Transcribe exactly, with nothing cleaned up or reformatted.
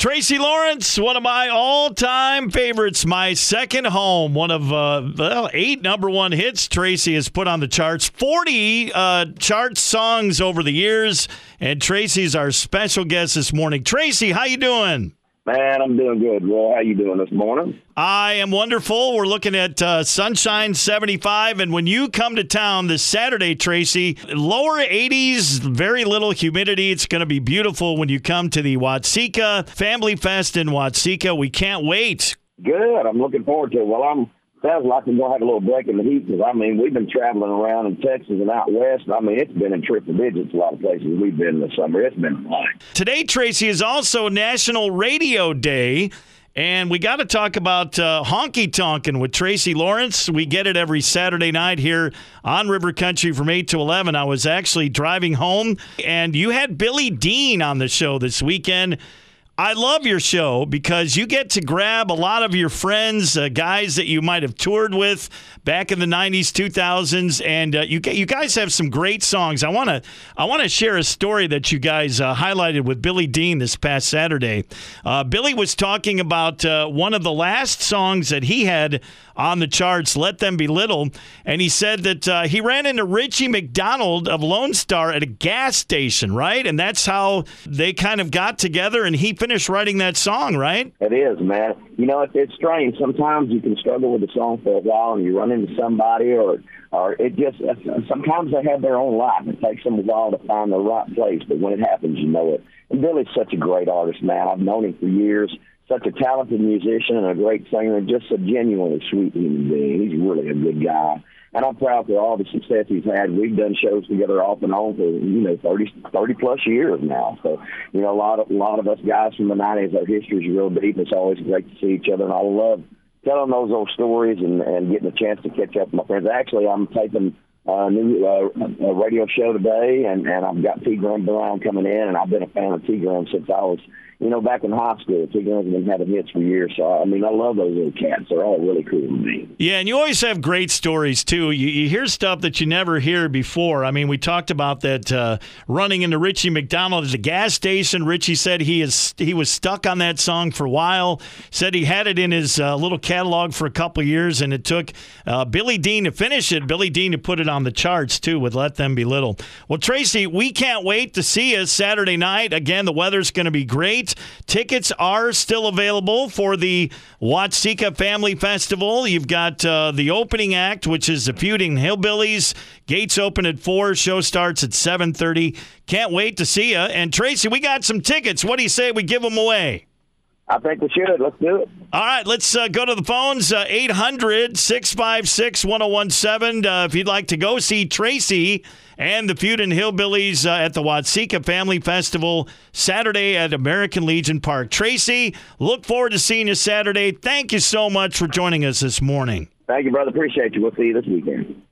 Tracy Lawrence, one of my all-time favorites, My Second Home, one of uh, well, eight number one hits Tracy has put on the charts, forty uh, chart songs over the years, and Tracy's our special guest this morning. Tracy, how you doing? Man, I'm doing good, Roy. How you doing this morning? I am wonderful. We're looking at uh, sunshine seventy-five, and when you come to town this Saturday, Tracy, lower eighties, very little humidity. It's going to be beautiful when you come to the Watseka Family Fest in Watseka. We can't wait. Good. I'm looking forward to it. Well, I'm sounds like we're going to have a little break in the heat because, I mean, we've been traveling around in Texas and out west. I mean, it's been in triple digits a lot of places we've been this summer. It's been fun. Today, Tracy, is also National Radio Day. And we got to talk about uh, honky tonkin' with Tracy Lawrence. We get it every Saturday night here on River Country from eight to eleven. I was actually driving home, and you had Billy Dean on the show this weekend. I love your show because you get to grab a lot of your friends, uh, guys that you might have toured with back in the nineties, two thousands, and uh, you you guys have some great songs. I want to I want to share a story that you guys uh, highlighted with Billy Dean this past Saturday. Uh, Billy was talking about uh, one of the last songs that he had on the charts, Let Them Be Little, and he said that uh, he ran into Richie McDonald of Lone Star at a gas station, right? And that's how they kind of got together, and he finished writing that song, right? It is, man. You know, it's, it's strange. Sometimes you can struggle with a song for a while, and you run into somebody, or or it just, sometimes they have their own life. It takes them a while to find the right place, but when it happens, you know it. And Billy's such a great artist, man. I've known him for years. Such a talented musician and a great singer, and just a genuinely sweet human being. He's really a good guy. And I'm proud for all the success he's had. We've done shows together off and on for, you know, thirty, thirty plus years now. So, you know, a lot of a lot of us guys from the nineties, our history is real deep. It's always great to see each other, and I love telling those old stories and, and getting a chance to catch up with my friends. Actually, I'm taping a new uh, a radio show today, and, and I've got T. Graham Brown coming in, and I've been a fan of T. Graham since I was, you know, back in high school. T. Graham's been having hits for years, so, I mean, I love those little cats. They're all really cool to me. Yeah, and you always have great stories, too. You, you hear stuff that you never hear before. I mean, we talked about that uh, running into Richie McDonald at the gas station. Richie said he is he was stuck on that song for a while, said he had it in his uh, little catalog for a couple years, and it took uh, Billy Dean to finish it, Billy Dean to put it on the charts, too, with Let Them Be Little. Well, Tracy, we can't wait to see you Saturday night. Again, the weather's going to be great. Tickets are still available for the Watseka Family Festival. You've got uh, the opening act, which is the Feuding Hillbillies. Gates open at four. Show starts at seven thirty. Can't wait to see you. And, Tracy, we got some tickets. What do you say we give them away? I think we should. Let's do it. All right, let's uh, go to the phones. Uh, eight hundred, six five six, one oh one seven. Uh, if you'd like to go see Tracy and the Feuding Hillbillies uh, at the Watseka Family Festival Saturday at American Legion Park. Tracy, look forward to seeing you Saturday. Thank you so much for joining us this morning. Thank you, brother. Appreciate you. We'll see you this weekend.